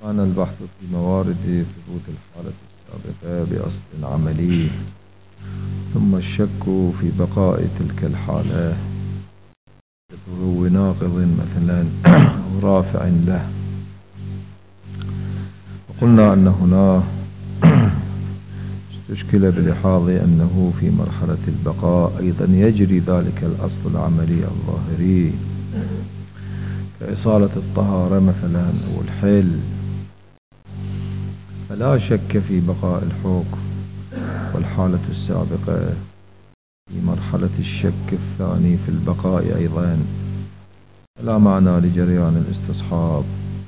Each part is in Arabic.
كان البحث في موارد ثبوت الحالة السابقة بأصل عملي، ثم الشك في بقاء تلك الحالة بظهور ناقض مثلا أو رافع له. وقلنا أن هنا استشكل بلحاظ أنه في مرحلة البقاء أيضا يجري ذلك الأصل العملي الظاهري كإصالة الطهارة مثلا أو الحل، فلا شك في بقاء الحكم. والحالة السابقة في مرحلة الشك الثاني في البقاء أيضا، لا معنى لجريان الاستصحاب.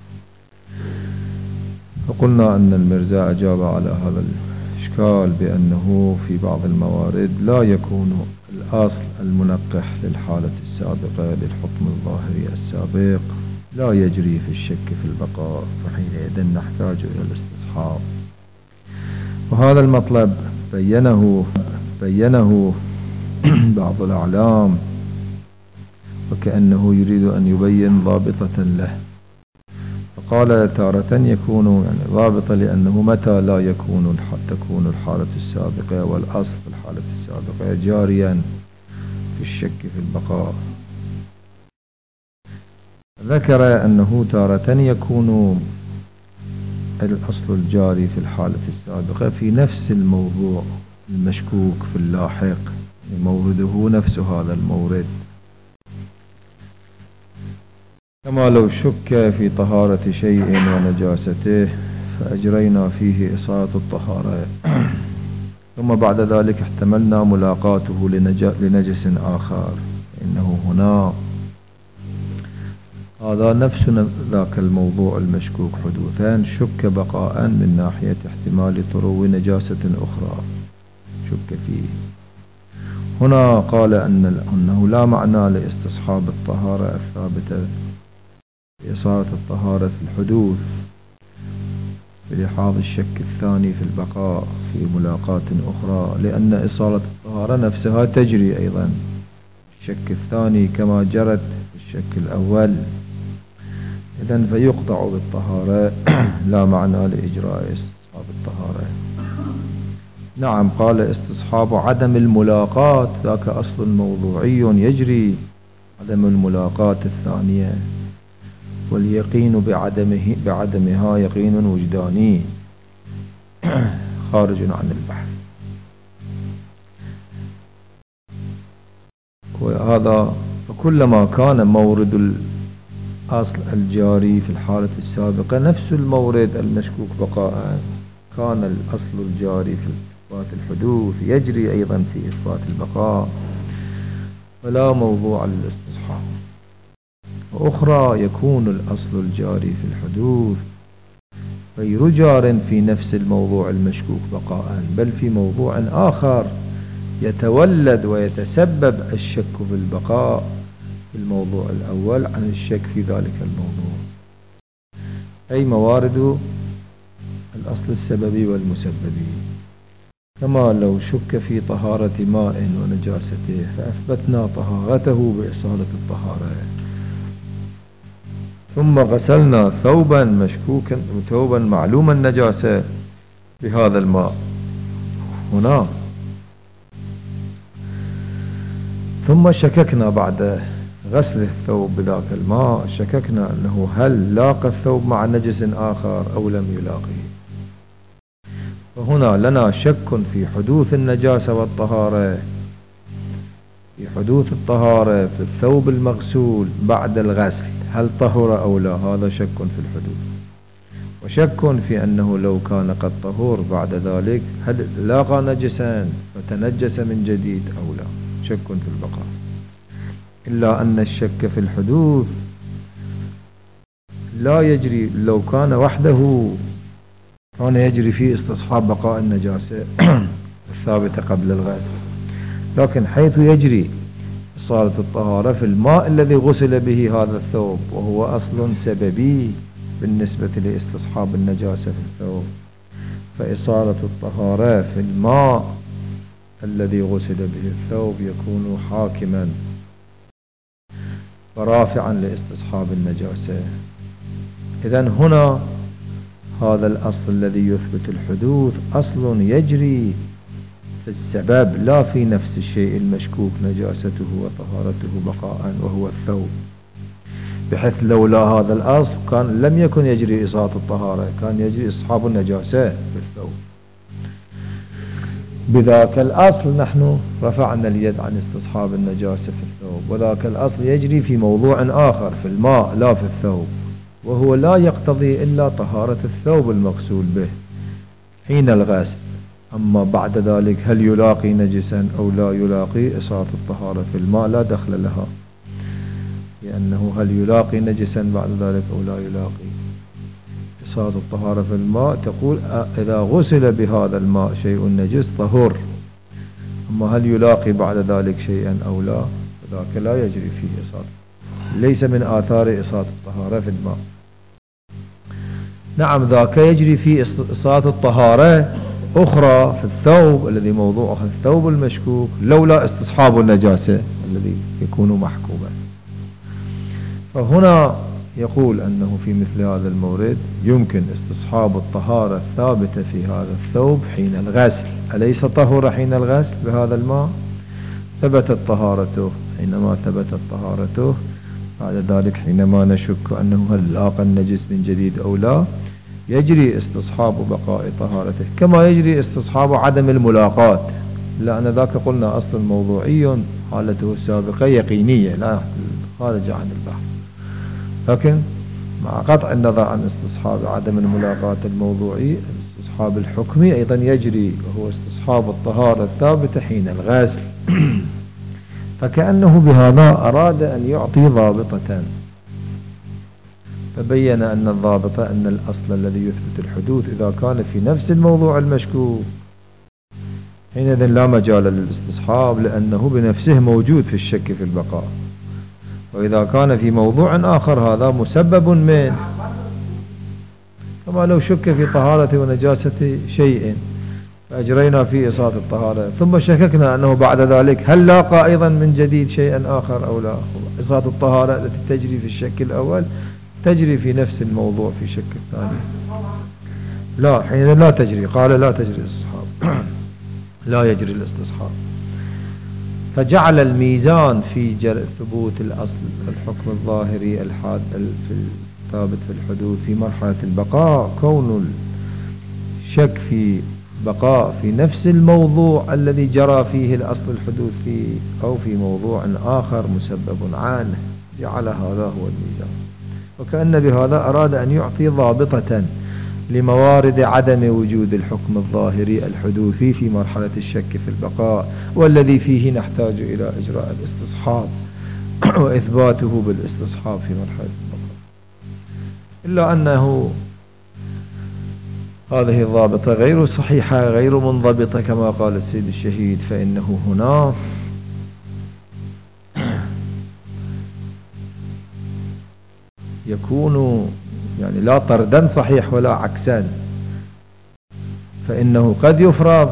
فقلنا أن المرزا أجاب على هذا الإشكال بأنه في بعض الموارد لا يكون الأصل المنقح للحالة السابقة للحكم الظاهري السابق لا يجري في الشك في البقاء، فحينئذ نحتاج إلى الاستصحاب. وهذا المطلب بينه بعض الأعلام وكأنه يريد أن يبين ضابطة له، فقال تارة يكون ضابطة لأنه متى لا تكون الحالة السابقة والأصل في الحالة السابقة جاريا في الشك في البقاء. ذكر أنه تارة يكون الأصل الجاري في الحالة السابقة في نفس الموضوع المشكوك في اللاحق، مورده نفس هذا المورد، كما لو شك في طهارة شيء ونجاسته فأجرينا فيه إصالة الطهارة، ثم بعد ذلك احتملنا ملاقاته لنجس آخر، إنه هنا هذا نفس ذاك الموضوع المشكوك حدوثا شك بقاء من ناحية احتمال طرو نجاسة أخرى شك فيه. هنا قال أنه لا معنى لاستصحاب الطهارة الثابتة بإصالة الطهارة في الحدوث بلحاظ الشك الثاني في البقاء في ملاقاة أخرى، لأن إصالة الطهارة نفسها تجري أيضا الشك الثاني كما جرت في الشك الأول، إذن فيقطع بالطهارة لا معنى لإجراء استصحاب الطهارة. نعم، قال استصحاب عدم الملاقاة ذاك أصل موضوعي يجري، عدم الملاقاة الثانية، واليقين بعدمها يقين وجداني خارج عن البحث. وهذا فكلما كان مورد الأصل الجاري في الحالة السابقة نفس المورد المشكوك بقاء، كان الأصل الجاري في إثبات الحدوث يجري أيضا في إثبات البقاء، فلا موضوع للاستصحاب. وأخرى يكون الأصل الجاري في الحدوث غير جار في نفس الموضوع المشكوك بقاء، بل في موضوع آخر يتولد ويتسبب الشك في البقاء في الموضوع الأول عن الشك في ذلك الموضوع، أي موارد الأصل السببي والمسببي. كما لو شك في طهارة ماء ونجاسته فأثبتنا طهارته بإصالة الطهارة، ثم غسلنا ثوبا مشكوكا ثوبا معلوم النجاسة بهذا الماء هنا، ثم شككنا بعد غسل الثوب بذاك الماء، شككنا أنه هل لاقى الثوب مع نجس آخر أو لم يلاقه، فهنا لنا شك في حدوث النجاسة والطهارة، في حدوث الطهارة في الثوب المغسول بعد الغسل هل طهر أو لا، هذا شك في الحدوث. وشك في أنه لو كان قد طهور بعد ذلك هل لاقى نجسا فتنجس من جديد أو لا، شك في البقاء. إلا أن الشك في الحدوث لا يجري، لو كان وحده كان يجري فيه استصحاب بقاء النجاسة الثابتة قبل الغسل، لكن حيث يجري إصالة الطهارة في الماء الذي غسل به هذا الثوب، وهو أصل سببي بالنسبة لاستصحاب النجاسة في الثوب، فإصالة الطهارة في الماء الذي غسل به الثوب يكون حاكما ورافعا لاستصحاب النجاسة. إذن هنا هذا الأصل الذي يثبت الحدوث أصل يجري في السبب لا في نفس الشيء المشكوك نجاسته وطهارته بقاء وهو الثوب، بحيث لولا هذا الأصل كان لم يكن يجري إسقاط الطهارة، كان يجري استصحاب النجاسة في الثوب. بذاك الأصل نحن رفعنا اليد عن استصحاب النجاسة في الثوب، وذاك الأصل يجري في موضوع آخر في الماء لا في الثوب، وهو لا يقتضي إلا طهارة الثوب المغسول به حين الغسل. أما بعد ذلك هل يلاقي نجسا أو لا يلاقي، إسقاط الطهارة في الماء لا دخل لها، لأنه هل يلاقي نجسا بعد ذلك أو لا يلاقي. إسقاط الطهارة في الماء تقول إذا غسل بهذا الماء شيء نجس طهر، أما هل يلاقي بعد ذلك شيئا أو لا، فذاك لا يجري فيه إسقاط، ليس من آثار إسقاط الطهارة في الماء. نعم ذاك يجري فيه إسقاط الطهارة أخرى في الثوب الذي موضوعه الثوب المشكوك لولا استصحاب النجاسة الذي يكون محكوما. فهنا يقول أنه في مثل هذا المورد يمكن استصحاب الطهارة الثابتة في هذا الثوب حين الغسل. أليس طهر حين الغسل بهذا الماء؟ ثبتت طهارته. حينما ثبتت طهارته بعد ذلك حينما نشك أنه هل لاقى النجس من جديد أو لا، يجري استصحاب بقاء طهارته كما يجري استصحاب عدم الملاقات، لأن ذاك قلنا أصل موضوعي حالته السابقة يقينية لا خارج عن البحث، لكن مع قطع النظر عن استصحاب عدم الملاقات الموضوعي، الاستصحاب الحكمي أيضا يجري، وهو استصحاب الطهارة الثابتة حين الغسل. فكأنه بهذا أراد أن يعطي ضابطة، فبين أن الضابطة أن الأصل الذي يثبت الحدوث إذا كان في نفس الموضوع المشكوك حينئذ لا مجال للاستصحاب، لأنه بنفسه موجود في الشك في البقاء. وإذا كان في موضوع آخر هذا مسبب منه، كما لو شك في طهارة ونجاسة شيء فأجرينا فيه إسقاط الطهارة ثم شككنا أنه بعد ذلك هل لاقى أيضا من جديد شيئا آخر أو لا. إسقاط الطهارة التي تجري في الشك الأول تجري في نفس الموضوع في شك الثاني لا، حين لا تجري، قال لا تجري الاستصحاب لا يجري الاستصحاب. فجعل الميزان في ثبوت الأصل الحكم الظاهري الثابت في الحدوث في مرحلة البقاء كون الشك في بقاء في نفس الموضوع الذي جرى فيه الأصل الحدوث فيه أو في موضوع آخر مسبب عنه، جعل هذا هو الميزان. وكأن بهذا أراد أن يعطي ضابطة لموارد عدم وجود الحكم الظاهري الحدوثي في مرحلة الشك في البقاء، والذي فيه نحتاج إلى إجراء الاستصحاب وإثباته بالاستصحاب في مرحلة البقاء. إلا أنه هذه الضابطة غير صحيحة غير منضبطة كما قال السيد الشهيد، فإنه هنا يكون يعني لا طردا صحيح ولا عكسا، فإنه قد يفرض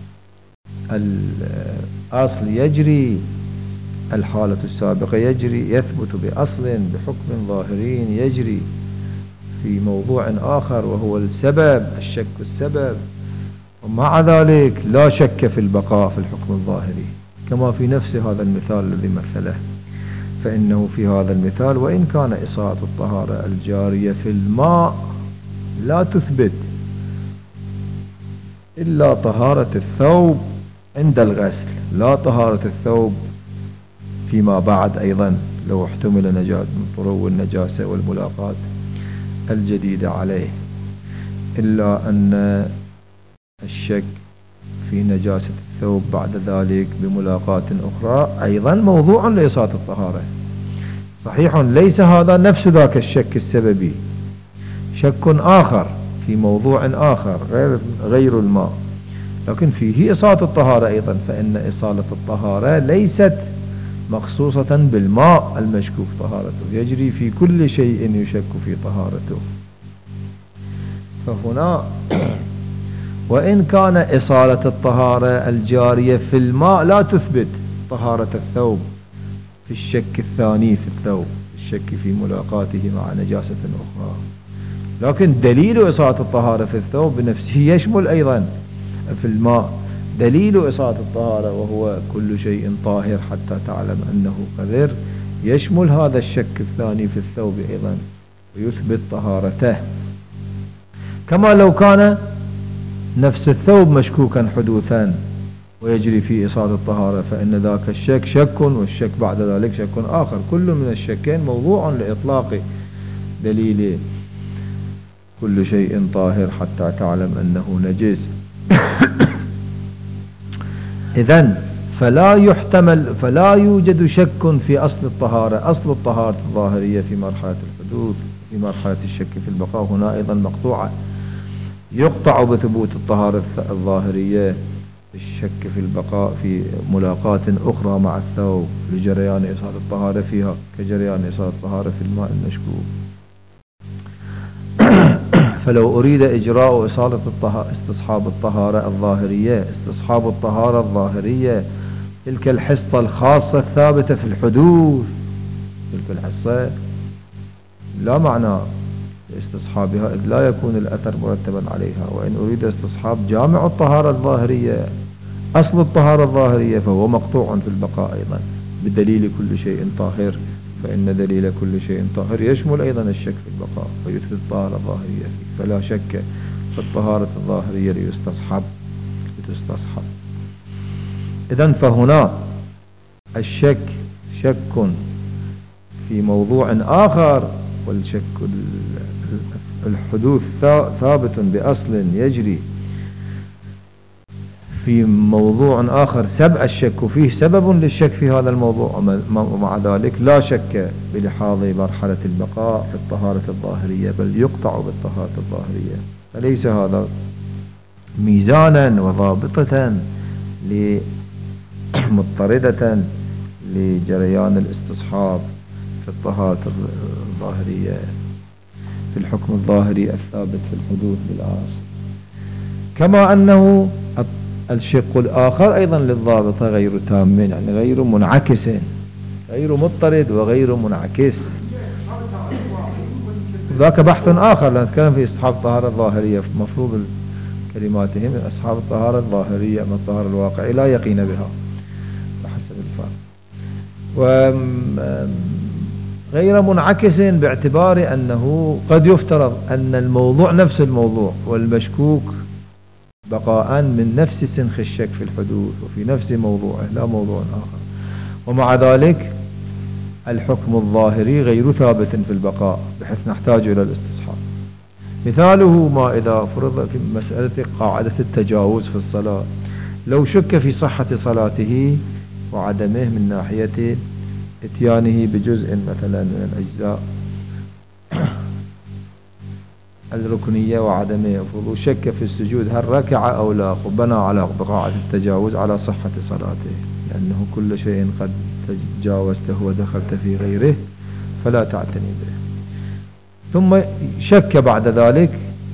الأصل يجري، الحالة السابقة يجري يثبت بأصل بحكم ظاهرين يجري في موضوع آخر وهو السبب الشك السبب، ومع ذلك لا شك في البقاء في الحكم الظاهري كما في نفس هذا المثال الذي مثله. فإنه في هذا المثال وإن كان إسقاط الطهارة الجارية في الماء لا تثبت إلا طهارة الثوب عند الغسل، لا طهارة الثوب فيما بعد أيضا لو احتمل طرو النجاسة والملاقات الجديدة عليه، إلا أن الشك في نجاسة الثوب بعد ذلك بملاقات أخرى أيضا موضوع لإسقاط الطهارة. صحيح ليس هذا نفس ذاك الشك السببي، شك آخر في موضوع آخر غير الماء، لكن فيه إسقاط الطهارة أيضا، فإن إصالة الطهارة ليست مخصوصة بالماء المشكوك طهارته، يجري في كل شيء يشك في طهارته. فهنا وإن كان إصالة الطهارة الجارية في الماء لا تثبت طهارة الثوب في الشك الثاني في الثوب، الشك في ملاقاته مع نجاسة أخرى، لكن دليل إصالة الطهارة في الثوب بنفسه يشمل أيضا في الماء دليل إصالة الطهارة، وهو كل شيء طاهر حتى تعلم أنه قذر، يشمل هذا الشك الثاني في الثوب أيضا ويثبت طهارته. كما لو كان نفس الثوب مشكوكا حدوثا ويجري فيه إصالة الطهارة، فإن ذاك الشك شك، والشك بعد ذلك شك آخر، كل من الشكين موضوع لإطلاق دليل كل شيء طاهر حتى تعلم أنه نجس. إذن فلا يوجد شك في أصل الطهارة. أصل الطهارة الظاهرية في مرحلة الحدوث، في مرحلة الشك في البقاء هنا أيضا مقطوعة، يقطع بثبوت الطهارة الظاهرية الشك في البقاء في ملاقاة أخرى مع الثوب لجريان إصالة الطهارة فيها كجريان إصالة الطهارة في الماء المشكوك. فلو أريد إجراء إصالة استصحاب الطهارة الظاهرية، استصحاب الطهارة الظاهرية تلك الحصة الخاصة الثابتة في الحدوث، تلك الحصة لا معنى لاستصحابها إذ لا يكون الأثر مرتبا عليها. وإن أريد استصحاب جامع الطهارة الظاهرية أصل الطهارة الظاهرية فهو مقطوع في البقاء أيضا بدليل كل شيء طاهر، فإن دليل كل شيء طاهر يشمل أيضا الشك في البقاء ويثبت الطهارة الظاهرية فيه، فلا شك في الطهارة الظاهرية لتستصحب. إذن فهنا الشك شك في موضوع آخر، والشك الحدوث ثابت بأصل يجري في موضوع آخر الشك فيه سبب للشك في هذا الموضوع، ومع ذلك لا شك بلحاظ مرحلة البقاء في الطهارة الظاهرية، بل يقطع بالطهارة الظاهرية. فليس هذا ميزانا وضابطة مضطردة لجريان الاستصحاب في الطهارة الظاهرية في الحكم الظاهري الثابت في الحدوث بالأصل. كما أنه الشق الآخر أيضا للضابطة غير تام، يعني غير منعكس، غير مضطرد وغير منعكس. ذاك بحث آخر لأن نتكلم في أصحاب الطهارة الظاهرية، مفروض كلماتهم أصحاب الطهارة الظاهرية من الطهارة الواقعية لا يقين بها بحسب الفهم، وغير منعكس باعتبار أنه قد يفترض أن الموضوع نفس الموضوع والمشكوك بقاء من نفس سنخ الشك في الحدوث وفي نفس موضوعه لا موضوع آخر، ومع ذلك الحكم الظاهري غير ثابت في البقاء بحيث نحتاج إلى الاستصحاب. مثاله ما إذا فرض في مسألة قاعدة التجاوز في الصلاة، لو شك في صحة صلاته وعدمه من ناحية اتيانه بجزء مثلا من الأجزاء الركنية وعدمه، شك في السجود هل ركع أو لا، وبنى على قاعدة التجاوز على صحة صلاته لأنه كل شيء قد تجاوزته ودخلت في غيره فلا تعتني به. ثم شك بعد ذلك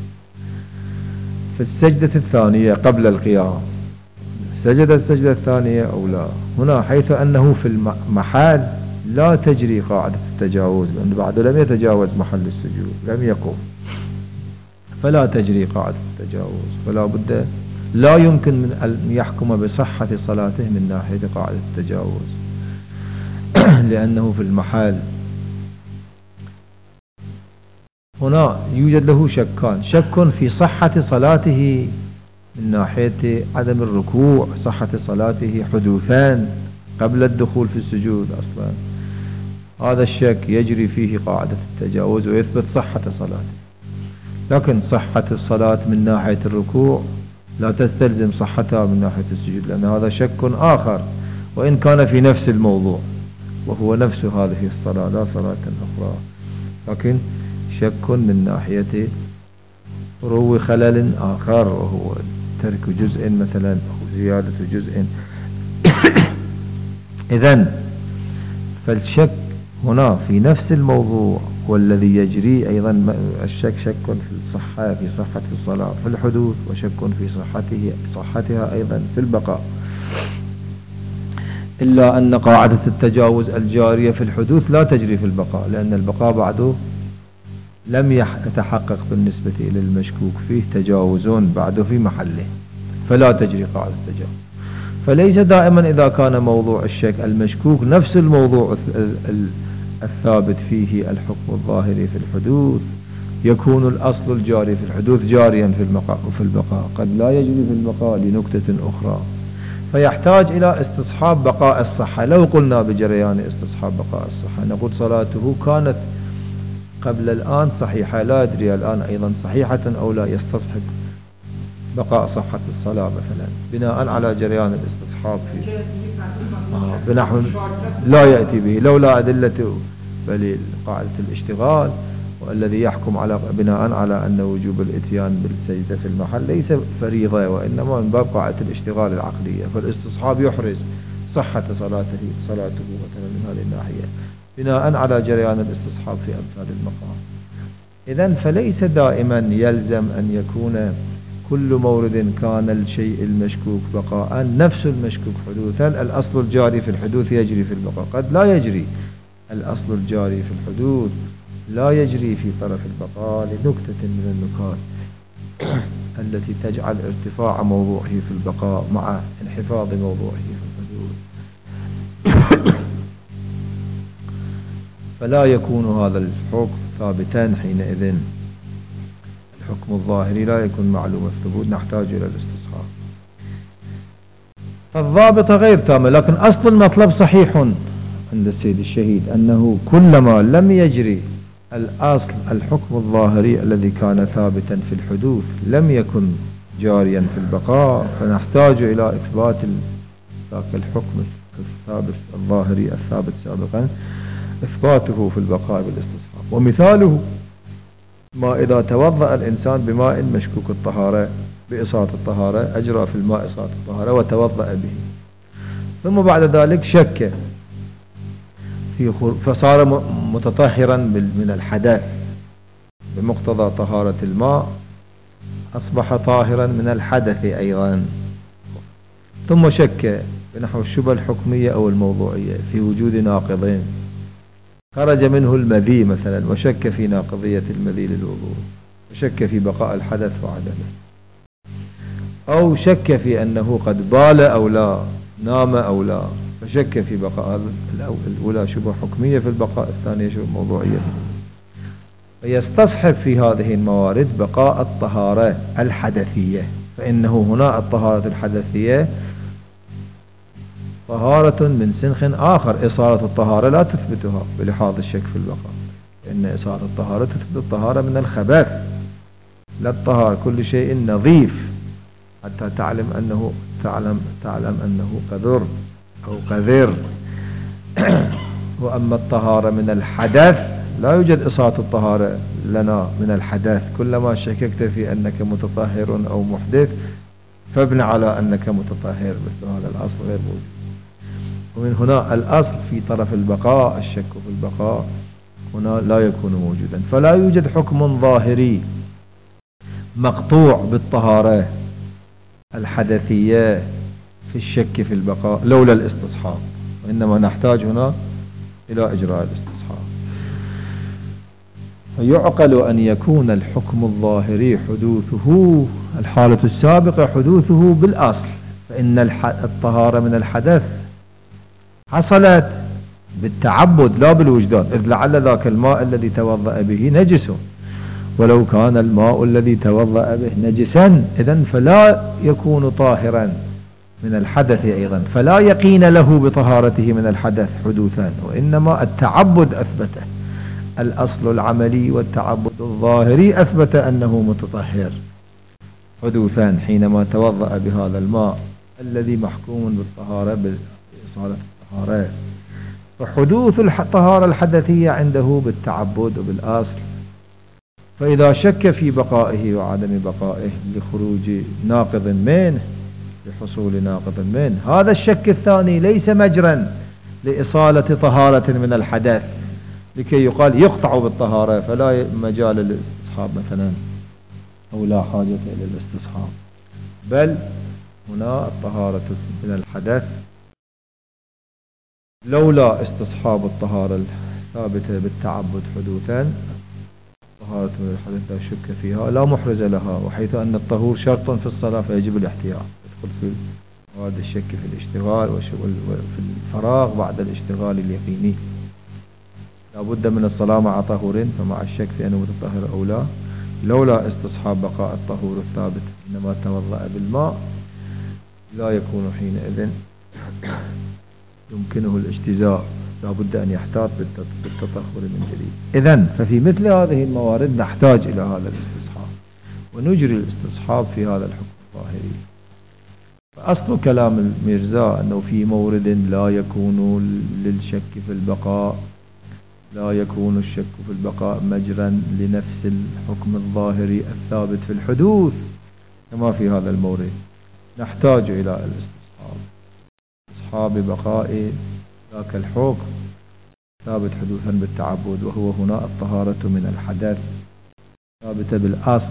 في السجدة الثانية قبل القيام، سجد السجدة الثانية أو لا. هنا حيث أنه في المحل لا تجري قاعدة التجاوز لأنه بعد لم يتجاوز محل السجود لم يقوم، فلا تجري قاعدة التجاوز، فلا بد لا يمكن من أن يحكم بصحة صلاته من ناحية قاعدة التجاوز لأنه في المحل. هنا يوجد له شكان، شك في صحة صلاته من ناحية عدم الركوع، صحة صلاته حدوثان قبل الدخول في السجود أصلا، هذا الشك يجري فيه قاعدة التجاوز ويثبت صحة صلاته. لكن صحة الصلاة من ناحية الركوع لا تستلزم صحتها من ناحية السجود، لأن هذا شك آخر وإن كان في نفس الموضوع وهو نفس هذه الصلاة لا صلاة أخرى، لكن شك من ناحية روي خلل آخر وهو ترك جزء مثلا أو زيادة جزء. إذن فالشك هنا في نفس الموضوع والذي يجري أيضا الشك شك في الصحة، في صحة الصلاة في الحدوث، وشك في صحتها أيضا في البقاء، إلا أن قاعدة التجاوز الجارية في الحدوث لا تجري في البقاء، لأن البقاء بعده لم يتحقق بالنسبة إلى المشكوك فيه تجاوز بعده في محله، فلا تجري قاعدة التجاوز. فليس دائما إذا كان موضوع الشك المشكوك نفس الموضوع الثابت فيه الحكم الظاهري في الحدوث، يكون الأصل الجاري في الحدوث جاريا في البقاء قد لا يجري في البقاء لنكتة أخرى، فيحتاج إلى استصحاب بقاء الصحة. لو قلنا بجريان استصحاب بقاء الصحة نقول صلاته كانت قبل الآن صحيحة، لا أدري الآن أيضا صحيحة أو لا، يستصحب بقاء صحة الصلاة مثلا بناء على جريان الاستصحاب فيه بنحو لا يأتي به لولا أدلة بل قاعدة الاشتغال، والذي يحكم على بناء على أن وجوب الاتيان بالسجدة في المحل ليس فريضة وإنما من باب قاعدة الاشتغال العقلية، فالاستصحاب يحرز صحة صلاته مثلا من هذه الناحية بناء على جريان الاستصحاب في أمثال المقام. إذن فليس دائما يلزم أن يكون كل مورد كان الشيء المشكوك بقاء نفس المشكوك حدوثا الأصل الجاري في الحدوث يجري في البقاء، قد لا يجري الأصل الجاري في الحدوث لا يجري في طرف البقاء لنكتة من النكات التي تجعل ارتفاع موضوعه في البقاء مع انحفاظ موضوعه في الحدوث. فلا يكون هذا الحكم ثابتا حينئذ، الحكم الظاهري لا يكون معلوم الثبوت، نحتاج إلى الاستصحاب. فالضابطة غير تامة، لكن أصل المطلب صحيح عند السيد الشهيد أنه كلما لم يجري الأصل الحكم الظاهري الذي كان ثابتا في الحدوث لم يكن جاريا في البقاء، فنحتاج إلى إثبات ذاك الحكم الثابت الظاهري الثابت سابقا إثباته في البقاء بالاستصحاب. ومثاله ما إذا توضأ الإنسان بماء مشكوك الطهارة بإصالة الطهارة، أجرى في الماء إصالة الطهارة وتوضأ به، ثم بعد ذلك شك فصار متطهرا من الحدث بمقتضى طهارة الماء، أصبح طاهرا من الحدث أيضا، ثم شك بنحو الشبهة الحكمية أو الموضوعية في وجود ناقضين، خرج منه المذي مثلا وشك في ناقضية المذي للوضوء، وشك في بقاء الحدث وعدمه، أو شك في أنه قد بال أو لا، نام أو لا، فشك في بقاء الأولى شبهة حكمية في البقاء، الثانية شبهة موضوعية، فيستصحب في هذه الموارد بقاء الطهارة الحدثية، فإنه هنا الطهارة الحدثية طهارة من سنخ آخر، إصالة الطهارة لا تثبتها بلحاظ الشك في البقاء، إن إصالة الطهارة تثبت الطهارة من الخبث، لا الطهارة كل شيء نظيف حتى تعلم أنه قذر أو قذر. وأما الطهارة من الحدث لا يوجد إصالة الطهارة لنا من الحدث، كلما شككت في أنك متطهر أو محدث فابن على أنك متطهر، مثل هذا الأصل غير موجود. ومن هنا الأصل في طرف البقاء الشك في البقاء هنا لا يكون موجودا، فلا يوجد حكم ظاهري مقطوع بالطهارة الحدثية في الشك في البقاء لولا الاستصحاب، وإنما نحتاج هنا إلى إجراء الاستصحاب. فيعقل أن يكون الحكم الظاهري حدوثه الحالة السابقة حدوثه بالأصل، فإن الطهارة من الحدث حصلت بالتعبد لا بالوجدان، إذ لعل ذاك الماء الذي توضأ به نجس، ولو كان الماء الذي توضأ به نجسا إذن فلا يكون طاهرا من الحدث أيضا، فلا يقين له بطهارته من الحدث حدوثا، وإنما التعبد أثبته، الأصل العملي والتعبد الظاهري أثبت أنه متطهر حدوثا حينما توضأ بهذا الماء الذي محكوم بالطهارة بإصالة الطهارة، فحدوث الطهارة الحدثية عنده بالتعبد وبالأصل. فإذا شك في بقائه وعدم بقائه لخروج ناقض منه لحصول ناقض منه، هذا الشك الثاني ليس مجرا لإصالة طهارة من الحدث لكي يقال يقطع بالطهارة فلا مجال للاستصحاب مثلا أو لا حاجة إلى الاستصحاب، بل هنا الطهارة من الحدث لولا استصحاب الطهارة الثابتة بالتعبد حدوثا طهارة من الحدث لا شك فيها لا محرز لها، وحيث أن الطهور شرط في الصلاة فيجب الاحتياط. يدخل في هذا الشك في الاشتغال وفي الفراغ بعد الاشتغال اليقيني. لا بد من الصلاة مع طهور، فمع الشك في أنه متطهر أو لا، لولا استصحاب بقاء الطهور الثابت إنما توضأ بالماء لا يكون حينئذ يمكنه الاجتزاء، لا بد أن يحتاط بالتطهر من جديد. إذن ففي مثل هذه الموارد نحتاج إلى هذا الاستصحاب، ونجري الاستصحاب في هذا الحكم الظاهري. فأصل كلام الميرزا أنه في مورد لا يكون للشك في البقاء، لا يكون الشك في البقاء مجرا لنفس الحكم الظاهري الثابت في الحدوث كما في هذا المورد، نحتاج إلى الاستصحاب، استصحاب بقاء ذاك الحكم ثابت حدوثا بالتعبد، وهو هنا الطهارة من الحدث ثابتة بالأصل.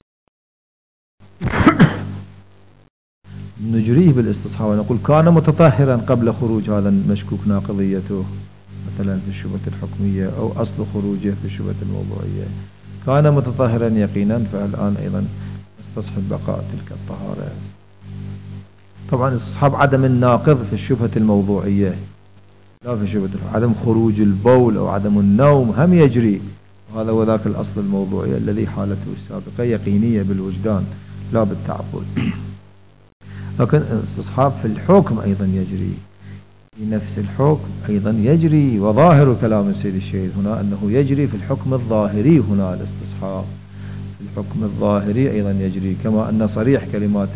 نجريه بالاستصحاب ونقول كان متطهرا قبل خروج هذا المشكوك ناقضيته مثلا في الشبهة الحكمية، أو أصل خروجه في الشبهة الموضوعية، كان متطهرا يقينا، فالآن أيضا نستصحب بقاء تلك الطهارة. طبعا استصحاب عدم الناقض في الشبهة الموضوعية، لا في شبهة عدم خروج البول أو عدم النوم هم يجري، وهذا هو ذاك الأصل الموضوعي الذي حالته السابقة يقينية بالوجدان لا بالتعبد. لكن استصحاب في الحكم أيضا يجري، في نفس الحكم أيضا يجري، وظاهر كلام السيد الشهيد هنا أنه يجري في الحكم الظاهري. هنا الاستصحاب في الحكم الظاهري أيضا يجري، كما أن صريح كلمات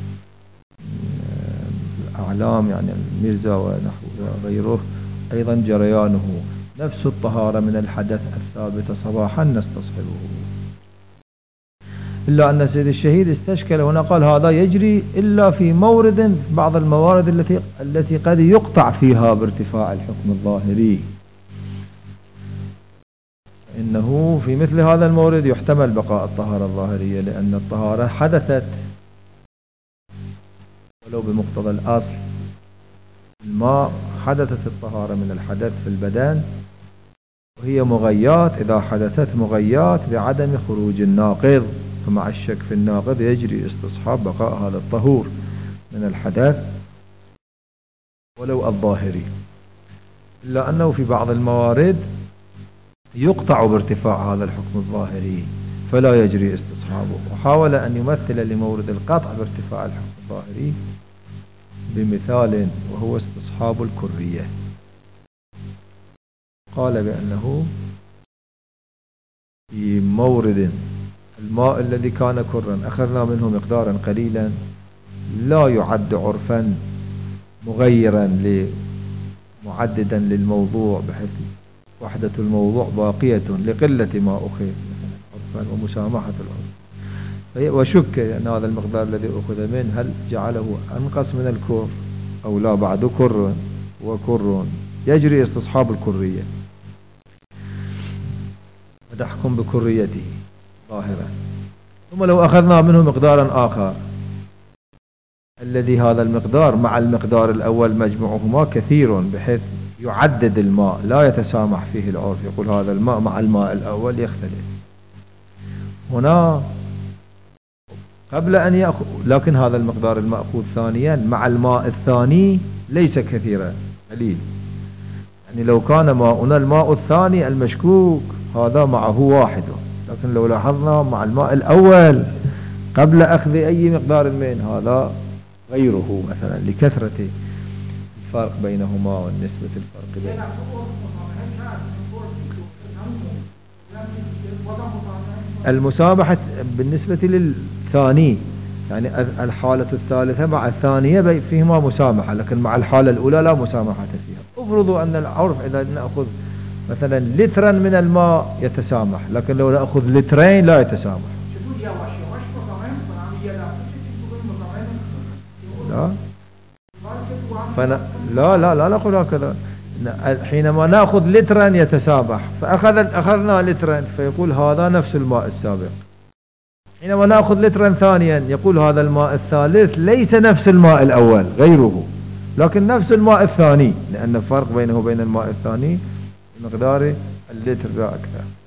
الأعلام يعني الميرزا وغيره أيضا جريانه نفس الطهارة من الحدث الثابت صباحا نستصحبه. إلا أن السيد الشهيد استشكل هنا، قال هذا يجري إلا في مورد، بعض الموارد التي قد يقطع فيها بارتفاع الحكم الظاهري، إنه في مثل هذا المورد يحتمل بقاء الطهارة الظاهرية، لأن الطهارة حدثت ولو بمقتضى الأصل. الماء حدثت الطهارة من الحدث في البدن، وهي مغيات، إذا حدثت مغيات بعدم خروج الناقض، فمع الشك في الناقض يجري استصحاب بقاء هذا الطهور من الحدث ولو الظاهري. إلا أنه في بعض الموارد يقطع بارتفاع هذا الحكم الظاهري فلا يجري استصحابه، وحاول أن يمثل لمورد القطع بارتفاع الحكم الظاهري بمثال، وهو استصحاب الكرية. قال بأنه في مورد الماء الذي كان كرا أخذنا منه مقدارا قليلا لا يعد عرفا مغيرا معددا للموضوع، بحيث وحدة الموضوع باقية لقلة ما أخذ عرفا ومسامحة العرف. وشك أن هذا المقدار الذي أخذ منه هل جعله أنقص من الكر أو لا، بعد كر وكر يجري استصحاب الكرية وتحكم بكريته ظاهرا. ثم لو أخذنا منه مقدارا آخر الذي هذا المقدار مع المقدار الأول مجموعهما كثير، بحيث يعدد الماء لا يتسامح فيه العرف، يقول هذا الماء مع الماء الأول يختلف هنا قبل أن يأخذ، لكن هذا المقدار المأخوذ ثانيا مع الماء الثاني ليس كثيرا، قليل. يعني لو كان ماؤنا الماء الثاني المشكوك هذا معه واحد، لكن لو لاحظنا مع الماء الأول قبل أخذ أي مقدار من هذا غيره، مثلا لكثرة الفرق بينهما والنسبة الفرق بينهما. المسامحة بالنسبة للثاني، يعني الحالة الثالثة مع الثانية فيهما مسامحة، لكن مع الحالة الأولى لا مسامحة فيها. افرضوا أن العرف إذا نأخذ مثلا لترا من الماء يتسامح، لكن لو نأخذ لترين لا يتسامح. لا نقول هكذا. حينما نأخذ لترا يتسامح، فأخذنا لترا فيقول هذا نفس الماء السابق. حينما نأخذ لترا ثانيا يقول هذا الماء الثالث ليس نفس الماء الأول غيره، لكن نفس الماء الثاني، لأن الفرق بينه وبين الماء الثاني مقدار اللتر لا أكثر.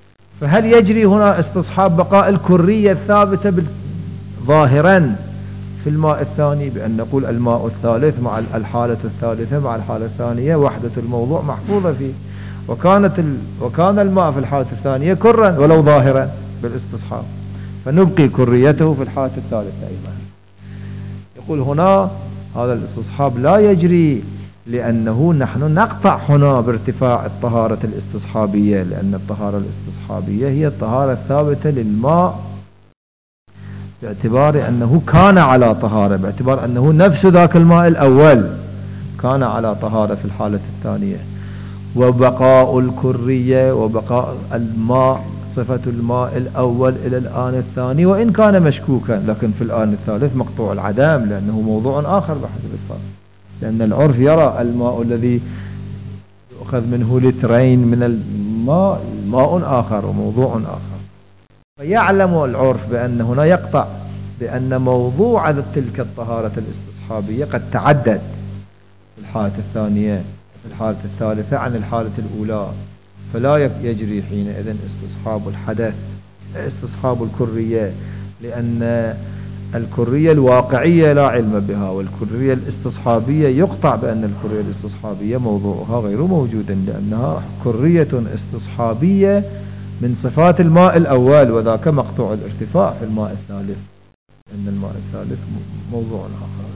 فهل يجري هنا استصحاب بقاء الكرية الثابتة ظاهرا في الماء الثاني بأن نقول الماء الثالث مع الحالة الثالثة مع الحالة الثانية وحدة الموضوع محفوظة فيه، وكان الماء في الحالة الثانية كرا ولو ظاهرا بالاستصحاب، فنبقي كريته في الحالة الثالثة أيضا. يقول هنا هذا الاستصحاب لا يجري لأنه نحن نقطع هنا بارتفاع الطهارة الاستصحابية، لأن الطهارة الاستصحابية هي الطهارة الثابتة للماء باعتبار أنه كان على طهارة، باعتبار أنه نفس ذاك الماء الأول كان على طهارة في الحالة الثانية. وبقاء الكرية وبقاء الماء صفة الماء الأول إلى الآن الثاني وإن كان مشكوكا، لكن في الآن الثالث مقطوع العدم لأنه موضوع آخر بحسب الفرق، لأن العرف يرى الماء الذي يؤخذ منه لترين من الماء ماء آخر وموضوع آخر، فيعلم العرف بأن هنا يقطع بأن موضوع تلك الطهارة الاستصحابية قد تعدد في الحالة الثانية في الحالة الثالثة عن الحالة الأولى، فلا يجري حينئذ استصحاب الحدث استصحاب الكرية، لأن الكرية الواقعية لا علم بها، والكرية الاستصحابية يقطع بأن الكرية الاستصحابية موضوعها غير موجود، لأنها كرية استصحابية من صفات الماء الأول وذاك مقطوع الارتفاع في الماء الثالث، لأن الماء الثالث موضوع آخر.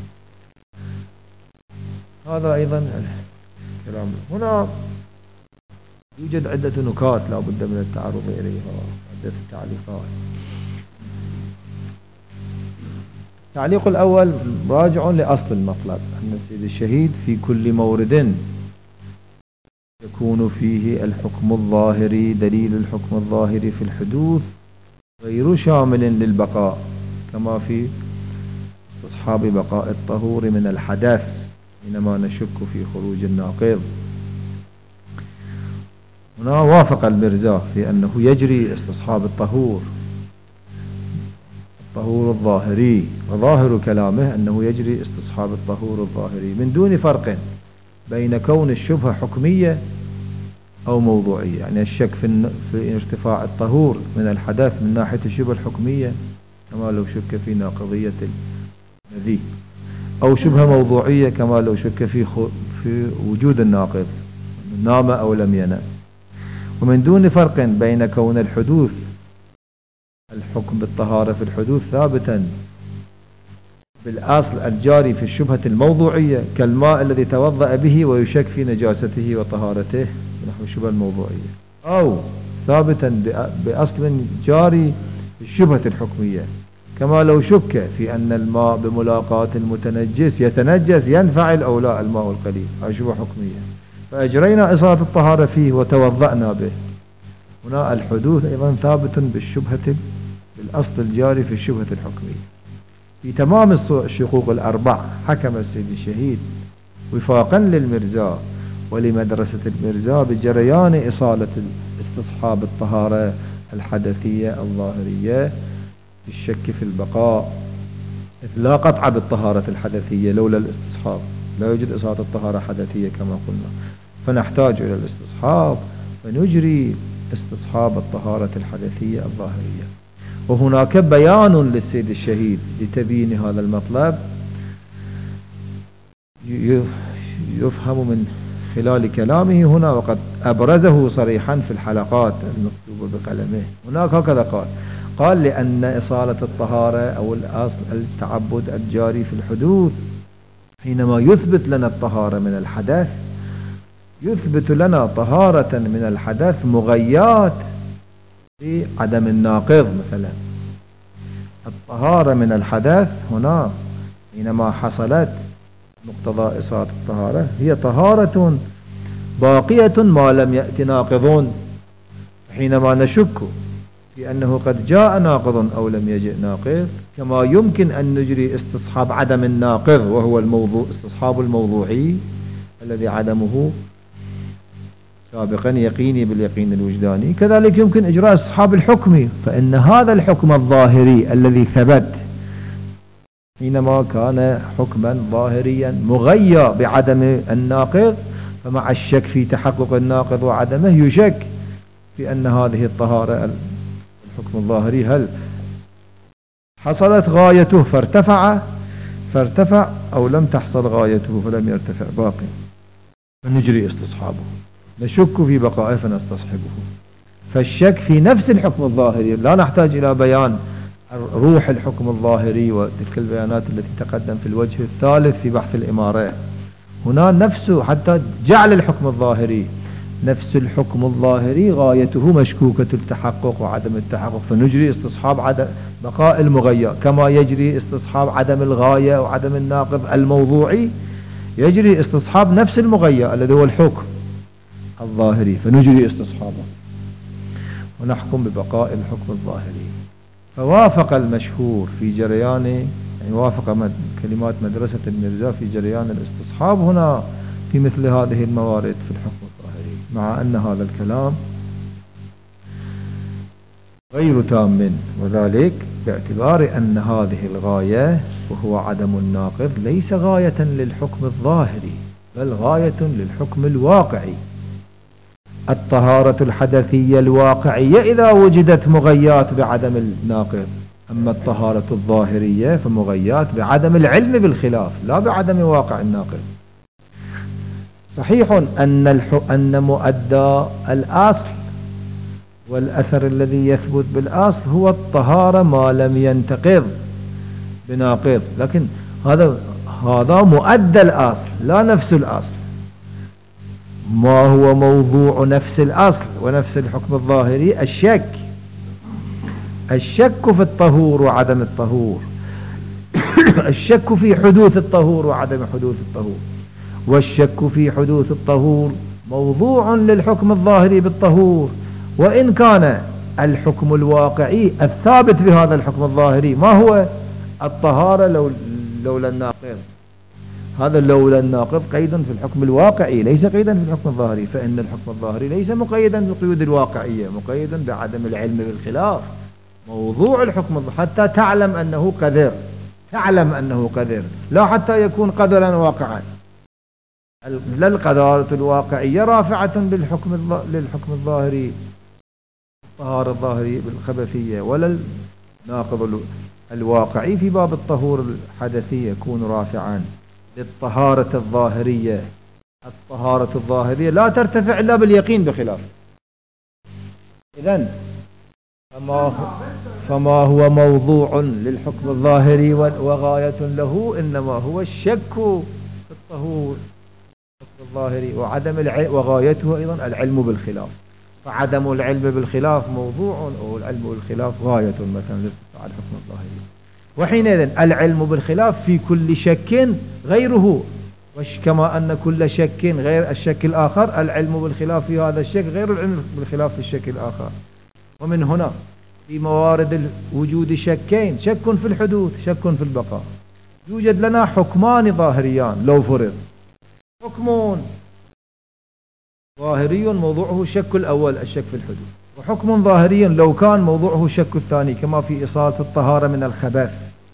هذا أيضا كلام. هنا يوجد عدة نكات لا بد من التعرض إليها، عدة التعليقات. التعليق الأول راجع لأصل المطلب أن السيد الشهيد في كل مورد يكون فيه الحكم الظاهري دليل الحكم الظاهري في الحدوث غير شامل للبقاء، كما في استصحاب بقاء الطهور من الحدث حينما نشك في خروج الناقض. هنا وافق المرزا في أنه يجري استصحاب الطهور الظاهري، وظاهر كلامه أنه يجري استصحاب الطهور الظاهري من دون فرق بين كون الشبهة حكمية أو موضوعية، يعني الشك في ارتفاع الطهور من الحدث من ناحية الشبهة الحكمية كما لو شك في ناقضية النذي، أو شبهة موضوعية كما لو شك في وجود الناقض نام أو لم ينام، ومن دون فرق بين كون الحدوث الحكم بالطهارة في الحدوث ثابتا بالأصل الجاري في الشبهة الموضوعية كالماء الذي توضأ به ويشك في نجاسته وطهارته نحو الشبهة الموضوعية، أو ثابتا بأصل جاري في الشبهة الحكمية كما لو شك في أن الماء بملاقاة المتنجس يتنجس ينفعل أو لا الماء القليل، هذه شبهة حكمية فأجرينا إصالة الطهارة فيه وتوضأنا به. هنا الحدوث أيضا ثابت بالشبهة بالأصل الجاري في الشبهة الحكمية. في تمام الشقوق الأربع حكم السيد الشهيد وفاقا للمرزا ولمدرسة المرزا بجريان إصالة استصحاب الطهارة الحدثية الظاهرية في الشك في البقاء، إذ لا قطع بالطهارة الحدثية لولا الاستصحاب، لا يوجد إصالة الطهارة حدثية كما قلنا، فنحتاج إلى الاستصحاب فنجري استصحاب الطهارة الحدثية الظاهرية. وهناك بيان للسيد الشهيد لتبيين هذا المطلب يفهم من خلال كلامه هنا، وقد أبرزه صريحا في الحلقات المكتوبة بقلمه. هناك هكذا قال لأن إصالة الطهارة أو الأصل التعبد الجاري في الحدوث حينما يثبت لنا الطهارة من الحدث يثبت لنا طهارة من الحدث مغيات في عدم الناقض. مثلا الطهارة من الحدث هنا حينما حصلت مقتضى إصالة الطهارة هي طهارة باقية ما لم يأتي ناقضون، حينما نشك في أنه قد جاء ناقض أو لم يجئ ناقض كما يمكن أن نجري استصحاب عدم الناقض وهو الموضوع استصحاب الموضوعي الذي عدمه سابقا يقيني باليقين الوجداني، كذلك يمكن إجراء استصحاب الحكم، فإن هذا الحكم الظاهري الذي ثبت حينما كان حكما ظاهريا مغيى بعدم الناقض، فمع الشك في تحقق الناقض وعدمه يشك في أن هذه الطهارة الحكم الظاهري هل حصلت غايته فارتفع أو لم تحصل غايته فلم يرتفع باقي، فنجري استصحابه، نشك في بقائه فنستصحبه. فالشك في نفس الحكم الظاهري، لا نحتاج إلى بيان روح الحكم الظاهري وتلك البيانات التي تقدم في الوجه الثالث في بحث الإمارة. هنا نفسه حتى جعل الحكم الظاهري نفس الحكم الظاهري غايته مشكوكة التحقق وعدم التحقق، فنجري استصحاب عدم بقاء المغير، كما يجري استصحاب عدم الغاية وعدم الناقض الموضوعي، يجري استصحاب نفس المغير الذي هو الحكم الظاهري، فنجري استصحابه ونحكم ببقاء الحكم الظاهري. فوافق المشهور في جريان، يعني وافق كلمات مدرسة المرزا في جريان الاستصحاب هنا في مثل هذه الموارد في الحكم الظاهري، مع أن هذا الكلام غير تام، وذلك باعتبار أن هذه الغاية وهو عدم الناقض ليس غاية للحكم الظاهري بل غاية للحكم الواقعي. الطهارة الحدثية الواقعية إذا وجدت مغيات بعدم الناقض، أما الطهارة الظاهرية فمغيات بعدم العلم بالخلاف لا بعدم واقع الناقض. صحيح أن مؤدى الأصل والأثر الذي يثبت بالأصل هو الطهارة ما لم ينتقض بناقض، لكن هذا مؤدى الأصل لا نفس الأصل. ما هو موضوع نفس الأصل ونفس الحكم الظاهري؟ الشك في الطهور وعدم الطهور، الشك في حدوث الطهور وعدم حدوث الطهور، والشك في حدوث الطهور موضوع للحكم الظاهري بالطهور، وإن كان الحكم الواقعي الثابت بهذا الحكم الظاهري ما هو؟ الطهارة لولا الناقض. هذا لولا الناقض قيد في الحكم الواقعي ليس قيدا في الحكم الظاهري، فإن الحكم الظاهري ليس مقيدا بالقيود الواقعية، مقيدا بعدم العلم بالخلاف. موضوع الحكم حتى تعلم أنه قدر، لا حتى يكون قدرا واقعا. لا القدرة الواقعية رافعة للحكم الظاهري الطهارة الظاهري بالخبثية، ولا الناقض الواقعي في باب الطهور الحدثي يكون رافعا للطهارة الظاهرية. الطهارة الظاهرية لا ترتفع إلا باليقين بخلاف. إذن فما هو موضوع للحكم الظاهري وغاية له إنما هو الشك في الطهور الظاهري وعدم العلم، وغايته أيضا العلم بالخلاف. فعدم العلم بالخلاف موضوع، أو العلم بالخلاف غاية مثلا لارتفاع الحكم الظاهري. وحينئذ العلم بالخلاف في كل شك غيره، كما أن كل شك غير الشك الآخر، العلم بالخلاف في هذا الشك غير العلم بالخلاف في الشك الآخر. ومن هنا في موارد وجود شكين، شك في الحدوث، شك في البقاء، يوجد لنا حكمان ظاهريان لو فرض. حكم ظاهري موضوعه الشك الأول الشك في الحدوث، وحكم ظاهري لو كان موضوعه الشك الثاني كما في إصالة الطهارة من الخبث.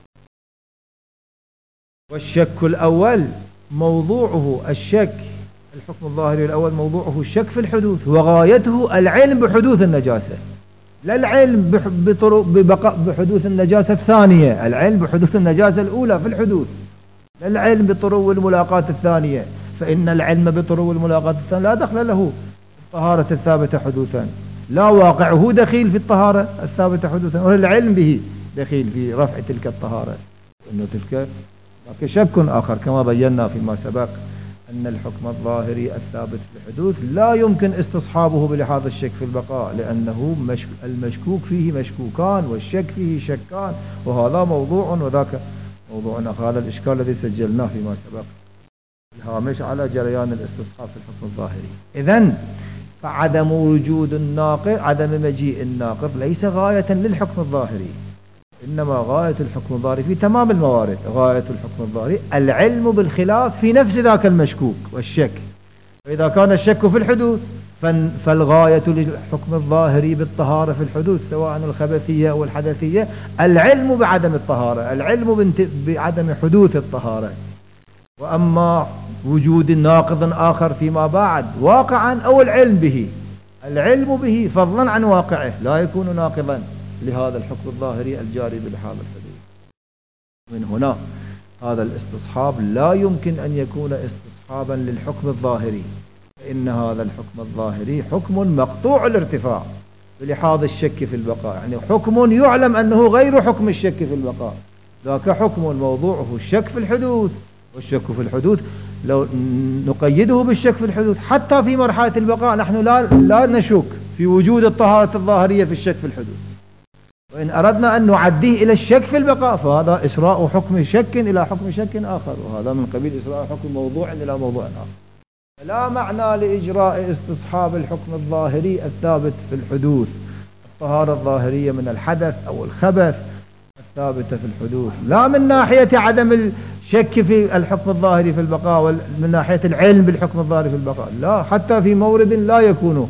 والشك الأول موضوعه الشك، الحكم الظاهري الأول موضوعه الشك في الحدوث، وغايته العلم بحدوث النجاسة، لا العلم بحدوث النجاسة الثانية، العلم بحدوث النجاسة الأولى في الحدوث، لا العلم بطرو الملاقات الثانية، فإن العلم بطرو الملاقات الثانية لا دخل له الطهارة الثابتة حدوثا، لا واقعه دخيل في الطهارة الثابتة حدوثا، ولا العلم به دخيل في رفع تلك الطهارة، إنه تلك شك آخر كما بينا فيما سبق أن الحكم الظاهري الثابت في الحدوث لا يمكن استصحابه بلحاظ الشك في البقاء، لأنه المشكوك فيه مشكوكان والشك فيه شكان، وهذا موضوع وذاك موضوع آخر. هذا الإشكال الذي سجلناه فيما سبق الهامش على جريان الاستصحاب في الحكم الظاهري. إذن فعدم وجود الناقض، عدم مجيء الناقض ليس غاية للحكم الظاهري، إنما غاية الحكم الظاهري في تمام الموارد، غاية الحكم الظاهري العلم بالخلاف في نفس ذاك المشكوك والشك. فإذا كان الشك في الحدوث فالغاية للحكم الظاهري بالطهارة في الحدوث سواء الخبثية أو الحدثية العلم بعدم الطهارة، العلم بعدم حدوث الطهارة. وأما وجود ناقض آخر فيما بعد واقعا أو العلم به، العلم به فضلا عن واقعه لا يكون ناقضا لهذا الحكم الظاهري الجاري بلحاظ الحدوث. من هنا هذا الاستصحاب لا يمكن أن يكون استصحابا للحكم الظاهري، فإن هذا الحكم الظاهري حكم مقطوع الارتفاع بلحاظ الشك في البقاء، يعني حكم يعلم أنه غير حكم الشك في البقاء، ذاك حكم موضوعه الشك في الحدوث، والشك في الحدوث لو نقيده بالشك في الحدوث حتى في مرحلة البقاء نحن لا نشك في وجود الطهارة الظاهرية في الشك في الحدوث، وإن أردنا أن نعديه إلى الشك في البقاء فهذا إسراء حكم شك إلى حكم شك آخر، وهذا من قبيل إسراء حكم موضوع إلى موضوع آخر. لا معنى لإجراء استصحاب الحكم الظاهري الثابت في الحدوث، الطهارة الظاهرية من الحدث أو الخبث الثابتة في الحدوث، لا من ناحية عدم الشك في الحكم الظاهري في البقاء ومن ناحية العلم بالحكم الظاهري في البقاء، لا، حتى في مورد لا يكون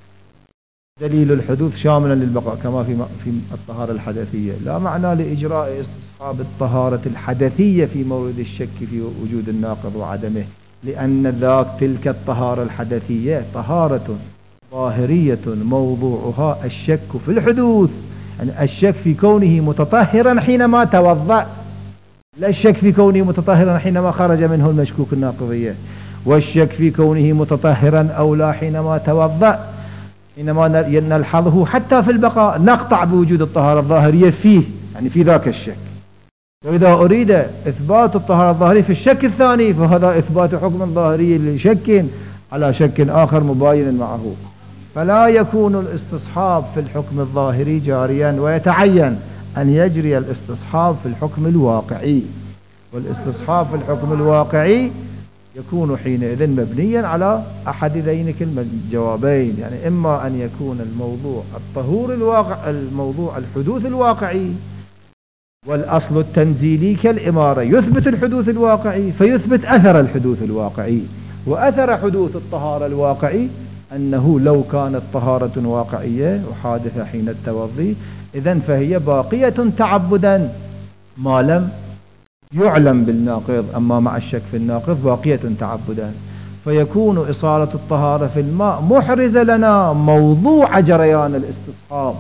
دليل الحدوث شاملا للبقاء كما في الطهارة الحدثية. لا معنى لإجراء استصحاب الطهارة الحدثية في مورد الشك في وجود الناقض وعدمه، لأن ذاك تلك الطهارة الحدثية طهارة ظاهرية موضوعها الشك في الحدوث، يعني الشك في كونه متطهرا حينما توضأ، لا الشك في كونه متطهرا حينما خرج منه المشكوك الناقضية، والشك في كونه متطهرا أو لا حينما توضأ، حينما نلحظه حتى في البقاء نقطع بوجود الطهارة الظاهرية فيه، يعني في ذاك الشك. وإذا أريد إثبات الطهارة الظاهرية في الشك الثاني فهذا إثبات حكم ظاهري لشك على شك آخر مباين معه، فلا يكون الاستصحاب في الحكم الظاهري جاريا، ويتعين أن يجري الاستصحاب في الحكم الواقعي، والاستصحاب في الحكم الواقعي يكون حينئذ مبنيا على أحد ذينك الجوابين، يعني إما أن يكون الموضوع الطهور الواقع، الموضوع الحدوث الواقعي، والأصل التنزيلي كالإمارة يثبت الحدوث الواقعي فيثبت أثر الحدوث الواقعي، وأثر حدوث الطهارة الواقعي أنه لو كانت طهارة واقعية وحادثة حين التوضي إذن فهي باقية تعبدا ما لم يعلم بالناقض، أما مع الشك في الناقض باقية تعبدا، فيكون إصالة الطهارة في الماء محرز لنا موضوع جريان الاستصحاب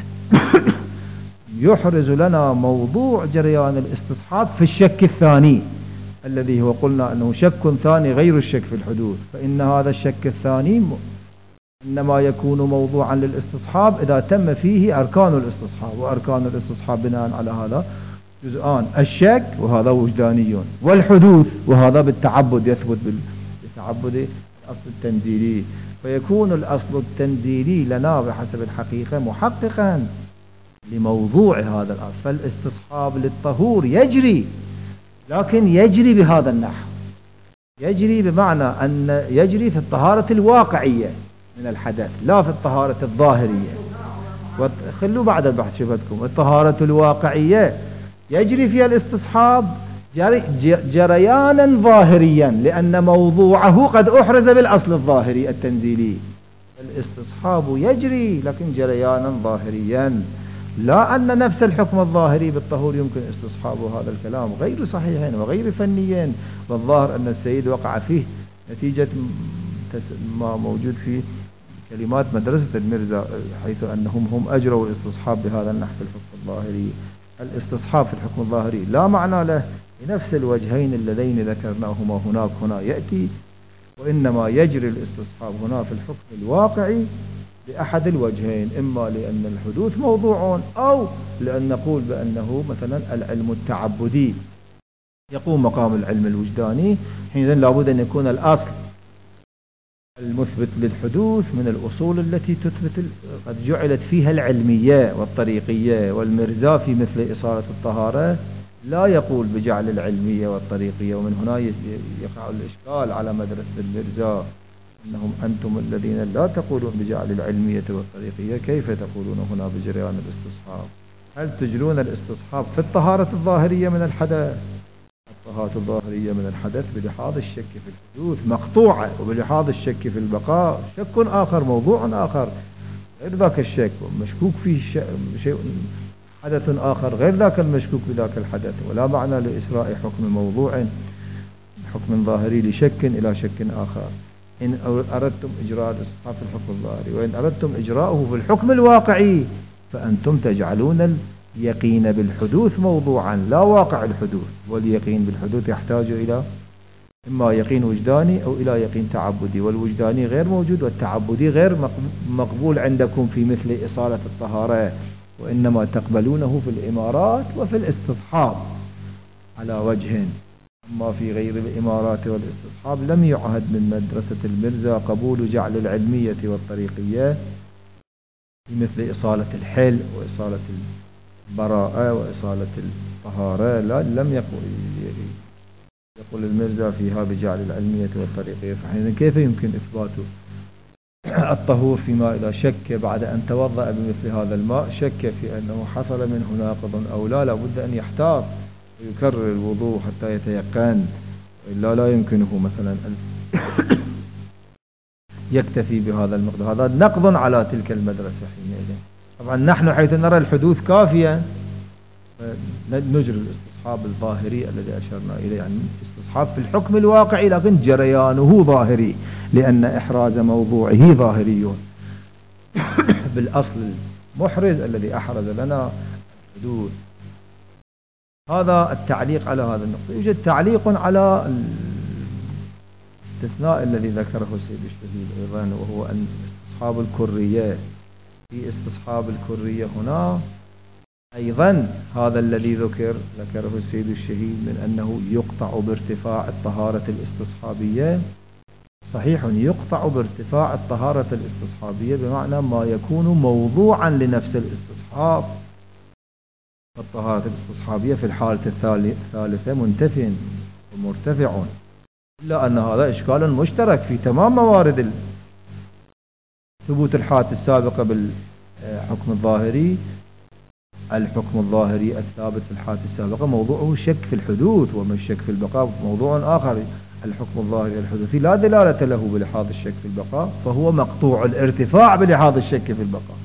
يحرز لنا موضوع جريان الاستصحاب في الشك الثاني الذي هو قلنا أنه شك ثاني غير الشك في الحدوث، فإن هذا الشك الثاني إنما يكون موضوعا للاستصحاب إذا تم فيه أركان الاستصحاب، وأركان الاستصحاب بناء على هذا جزءان، الشك وهذا وجداني، والحدوث وهذا بالتعبد يثبت بالتعبد الأصل التنزيلي، فيكون الأصل التنزيلي لنا بحسب الحقيقة محققا لموضوع هذا الأصل، فالاستصحاب للطهور يجري، لكن يجري بهذا النحو، يجري بمعنى أن يجري في الطهارة الواقعية من الحدث لا في الطهارة الظاهرية. خلوا بعد البحث شفتكم الطهارة الواقعية يجري فيها الاستصحاب جريانا ظاهريا لأن موضوعه قد أحرز بالأصل الظاهري التنزيلي، الاستصحاب يجري لكن جريانا ظاهريا، لا أن نفس الحكم الظاهري بالطهور يمكن استصحابه، هذا الكلام غير صحيح وغير فني، والظاهر أن السيد وقع فيه نتيجة ما موجود في كلمات مدرسة المرزا، حيث أنهم هم أجروا الاستصحاب بهذا النحو في الحكم الظاهري. الاستصحاب في الحكم الظاهري لا معنى له بنفس الوجهين اللذين ذكرناهما هنا يأتي، وإنما يجري الاستصحاب هنا في الحكم الواقعي بأحد الوجهين، إما لأن الحدوث موضوع أو لأن نقول بأنه مثلا العلم التعبدي يقوم مقام العلم الوجداني، حينئذ لابد أن يكون الأصل المثبت للحدوث من الأصول التي تثبت قد جعلت فيها العلمية والطريقية، والمرزا في مثل إصالة الطهارة لا يقول بجعل العلمية والطريقية، ومن هنا يقع الإشكال على مدرسة المرزا أنهم أنتم الذين لا تقولون بجعل العلمية والطريقية كيف تقولون هنا بجريان الاستصحاب؟ هل تجرون الاستصحاب في الطهارة الظاهرية من الحدث؟ الطهارة الظاهرية من الحدث بلحاظ الشك في الحدوث مقطوعة، وبلحاظ الشك في البقاء شك آخر موضوع آخر غير ذاك الشك، ومشكوك فيه شيء حدث آخر غير ذاك المشكوك بذاك الحدث، ولا معنى لإسراء حكم موضوع حكم ظاهري لشك إلى شك آخر. إن أردتم إجراء الاستصحاب في الحكم الظاهري، وإن أردتم إجراءه في الحكم الواقعي فأنتم تجعلون اليقين بالحدوث موضوعا لا واقع الحدوث. واليقين بالحدوث يحتاج إلى إما يقين وجداني أو إلى يقين تعبدي، والوجداني غير موجود والتعبدي غير مقبول عندكم في مثل إصالة الطهارة، وإنما تقبلونه في الإمارات وفي الاستصحاب على وجه. أما في غير الإمارات والاستصحاب لم يعهد من مدرسة المرزا قبول جعل العلمية والطريقية في مثل إصالة الحل وإصالة البراءة وإصالة الطهارة. لا، لم يقول المرزا فيها بجعل العلمية والطريقية. فحين كيف يمكن إثبات الطهور فيما إذا شك بعد أن توضأ بمثل هذا الماء، شك في أنه حصل منه ناقض أو لا، لابد أن يحتاط ويكرر الوضوء حتى يتيقن، إلا لا يمكنه مثلا أن يكتفي بهذا المقدار. هذا نقض على تلك المدرسة حينئذ. طبعا نحن حيث نرى الحدوث كافيا نجري الاستصحاب الظاهري الذي أشرنا إليه، يعني استصحاب في الحكم الواقعي لكن جريانه ظاهري، لأن إحراز موضوعه ظاهري بالأصل المحرز الذي أحرز لنا الحدوث. هذا التعليق على هذا النقطة. يوجد تعليق على الاستثناء الذي ذكره السيد الشهيد أيضا، وهو أن استصحاب الكرية. في استصحاب الكرية هنا أيضا هذا الذي ذكره السيد الشهيد من أنه يقطع بارتفاع الطهارة الاستصحابية. صحيح يقطع بارتفاع الطهارة الاستصحابية بمعنى ما يكون موضوعا لنفس الاستصحاب. الطهارة الاستصحابية في الحالة الثالثة منتف ومرتفع، إلا أن هذا إشكال مشترك في تمام موارد ثبوت الحالة السابقة بالحكم الظاهري. الحكم الظاهري الثابت في الحالة السابقة موضوعه شك في الحدوث، وما الشك في البقاء موضوع آخر. الحكم الظاهري الحدوثي لا دلالة له بلحاظ الشك في البقاء، فهو مقطوع الارتفاع بلحاظ الشك في البقاء.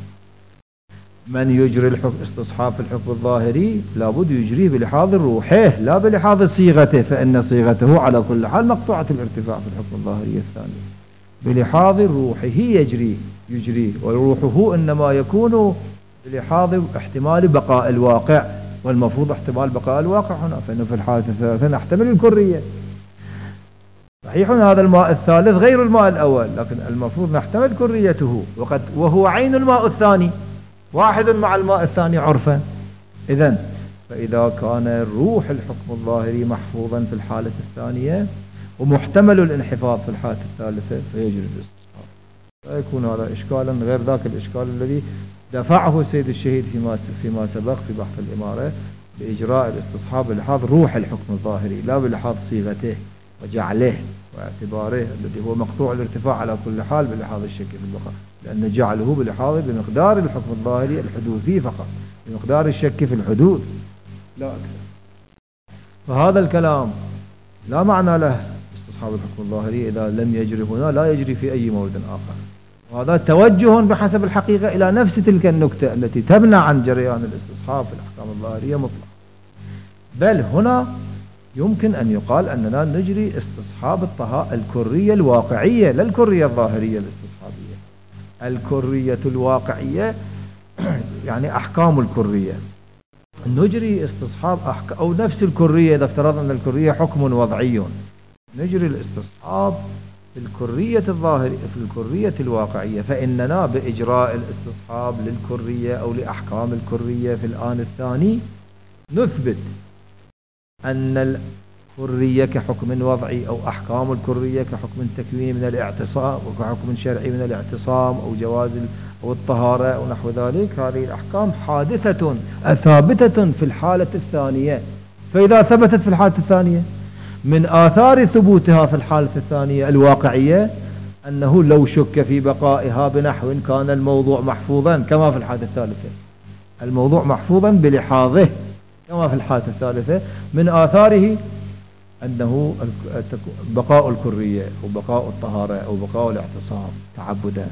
من يجري الاستصحاب في الحكم الظاهري لابد يجريه بلحاظ روحه لا بلحاظ صيغته، فإن صيغته على كل حال مقطوعة الارتفاع في الحكم الظاهري الثاني. بلحاظ روحه يجريه، وروحه إنما يكون بلحاظ احتمال بقاء الواقع، والمفروض احتمال بقاء الواقع هنا، فإنه في الحالة الثالثة نحتمل الكرية. صحيح هذا الماء الثالث غير الماء الأول، لكن المفروض نحتمل كريته، وهو عين الماء الثاني واحد مع الماء الثاني عرفا. فإذا كان روح الحكم الظاهري محفوظا في الحالة الثانية ومحتمل الانحفاظ في الحالة الثالثة فيجري الاستصحاب. لا يكون هذا إشكالا غير ذاك الإشكال الذي دفعه السيد الشهيد فيما سبق في بحث الإمارة بإجراء الاستصحاب بلحاظ روح الحكم الظاهري لا بلحاظ صيغته وجعله واعتباره الذي هو مقطوع الارتفاع على كل حال بلحاظ الشك في البقاء، لأن جعله بمقدار الحكم الظاهري الحدوثي فقط، بمقدار الشك في الحدوث لا أكثر. فهذا الكلام لا معنى له استصحاب الحكم الظاهري إذا لم يجري هنا لا يجري في أي مورد آخر. وهذا توجه بحسب الحقيقة إلى نفس تلك النكتة التي تمنع عن جريان الاستصحاب في الأحكام الظاهرية مطلقا. بل هنا يمكن أن يقال أننا نجري استصحاب الكرية الواقعية لا الكرية الظاهرية الاستصحابية. الكرية الواقعية يعني أحكام الكرية، نجري استصحاب أو نفس الكرية إذا افترضنا أن الكرية حكم وضعي، نجري الاستصحاب في الكرية الظاهرية في الكرية الواقعية. فإننا بإجراء الاستصحاب للكرية أو لأحكام الكرية في الآن الثاني نثبت أن الكرية كحكم وضعي أو أحكام الكرية كحكم تكويني من الاعتصام وكحكم شرعي من الاعتصام أو جواز أو الطهارة أو نحو ذلك، هذه الأحكام حادثة ثابتة في الحالة الثانية. فإذا ثبتت في الحالة الثانية من آثار ثبوتها في الحالة الثانية الواقعية أنه لو شك في بقائها بنحو كان الموضوع محفوظا كما في الحالة الثالثة، الموضوع محفوظا بلحاظه كما في الحالة الثالثة، من آثاره أنه بقاء الكرية أو بقاء الطهارة أو بقاء الاعتصام تعبدا.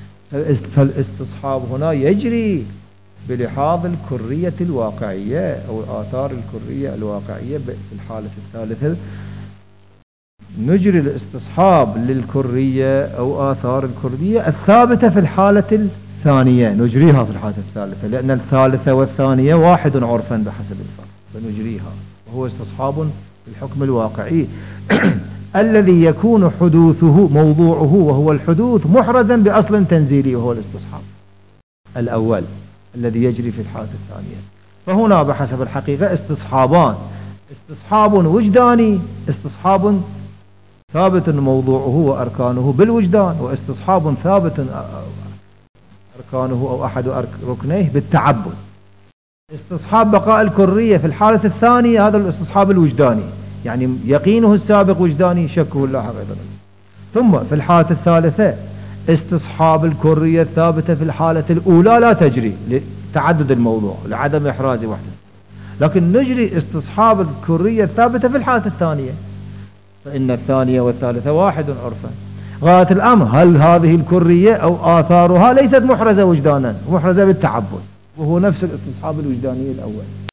فالاستصحاب هنا يجري بلحاظ الكرية الواقعية أو آثار الكرية الواقعية في الحالة الثالثة نجري الاستصحاب للكرية أو آثار الكرية الثابتة في الحالة الثانية، نجريها في الحالة الثالثة، لأن الثالثة والثانية واحد عرفا بحسب الفرق، فنجريها، وهو استصحاب الحكم الواقعي الذي يكون حدوثه موضوعه وهو الحدوث محرزا بأصل تنزيلي، وهو الاستصحاب الأول الذي يجري في الحالة الثانية. فهنا بحسب الحقيقة استصحابان: استصحاب وجداني، استصحاب ثابت موضوعه وأركانه بالوجدان، واستصحاب ثابت أركانه أو أحد ركنيه بالتعبد. استصحاب بقاء الكرية في الحالة الثانية هذا الاستصحاب الوجداني، يعني يقينه السابق وجداني، شكه اللاحق أيضا. ثم في الحالة الثالثة استصحاب الكرية الثابتة في الحالة الأولى لا تجري لتعدد الموضوع لعدم إحراز وحده، لكن نجري استصحاب الكرية الثابتة في الحالة الثانية، فإن الثانية والثالثة واحد عرفا. غاية الأمر هل هذه الكرية أو آثارها ليست محرزة وجدانا، محرزة بالتعبد، وهو نفس الاستصحاب الوجداني الأول.